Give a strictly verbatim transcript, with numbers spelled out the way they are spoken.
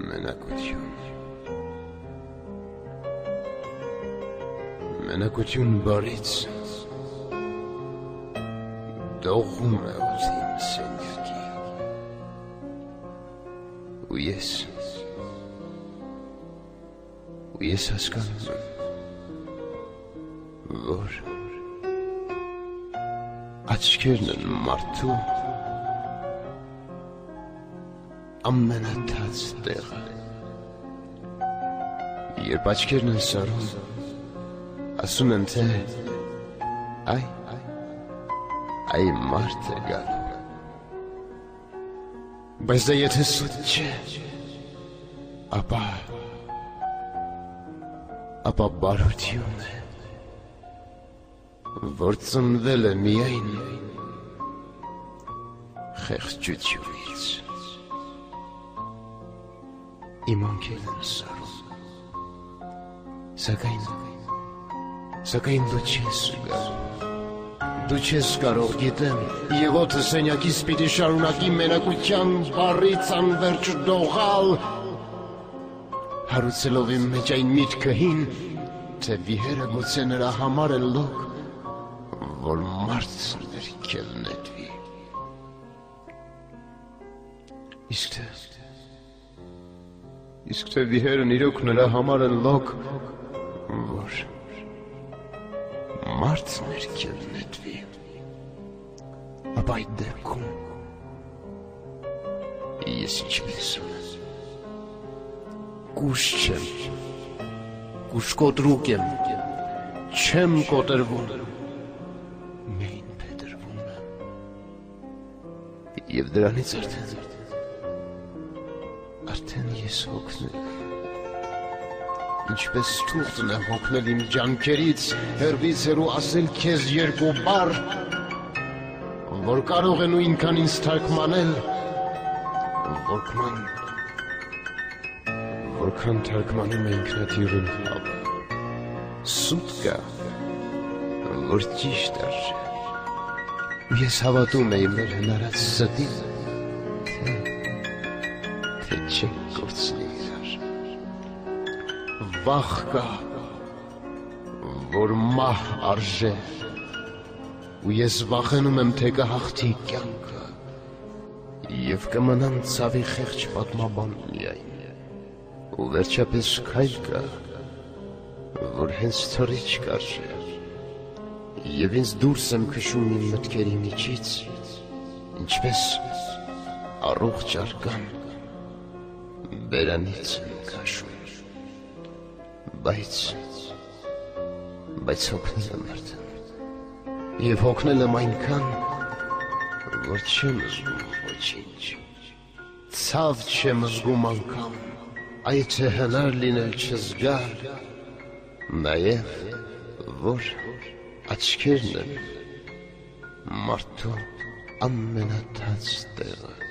Մենակություն Մենակություն բարից Դողում է ուզին սենյակի Ու ես Ու ես հասկանում եմ Որ Աչքերն են մարդու Ամենաթաց տեղը Երբ աչքերն են սարում Ասում են թե Այ Այ մարդ է գալու Բայց դա եթե սուտ չէ Ապա Ապա բարություն է Որ ծնվել է միայն Խեղճությունից Իմ անքել եմ սարում Սակայն Սակայն դու չես գալ Դու չես կարող գիտեմ Եվ օդը սենյակիս պիտի շարունակի մենակության բարից անվերջ դողալ Հարուցելով իմ մեջ այն միտքը հին Թե վիհերը գուցե նրա համար է լոք Որ մարդ ներքել նետվի Իսկ թե Իսկ թե վիհերն իրոք նրա համար են լոք Որ Մարդ ներքել նետվի Ապա այդ դեպքում Ես ինչպես ունեմ Կուշ չեմ Կուշ կոտրուկ եմ Չեմ կոտրվում Միայն փետրվում եմ Եվ դրանից արդեն Արդեն ես հոգնել Ինչպես թուղթն է հոգնել իմ ջանքերից Հեռվից հեռու ասել քեզ երկու բառ Որ կարող է նույնքան ինձ թարգմանել Որքան Որքան թարգմանում է ինքնաթիռին հավ Սուտ կա Որ ճիշտ արժե Ես հավատում էի մեր հնարած ստին Թե Թե չենք կործնի իրար Վախ կա Որ մահ արժե Ու ես վախենում եմ թե կհաղթի կյանքը Եվ կմնամ ցավի խեղճ պատմաբան միայն Ու վերջապես քայլ կա Որ հենց թռիչ կարժե Եվ ինձ դուրս եմ քշում իմ մտքերի միջից Ինչպես առողջ արկան Բերանից եմ քաշում Բայց Բայց հոգնել եմ արդեն Եվ հոգնել եմ այնքան Որ չեմ զգում ոչինչ Ցավ չեմ զգում անգամ Այդ է հնար լինել չզգալ Նաև որ Աչքերն են Մարդու ամենաթաց տեղը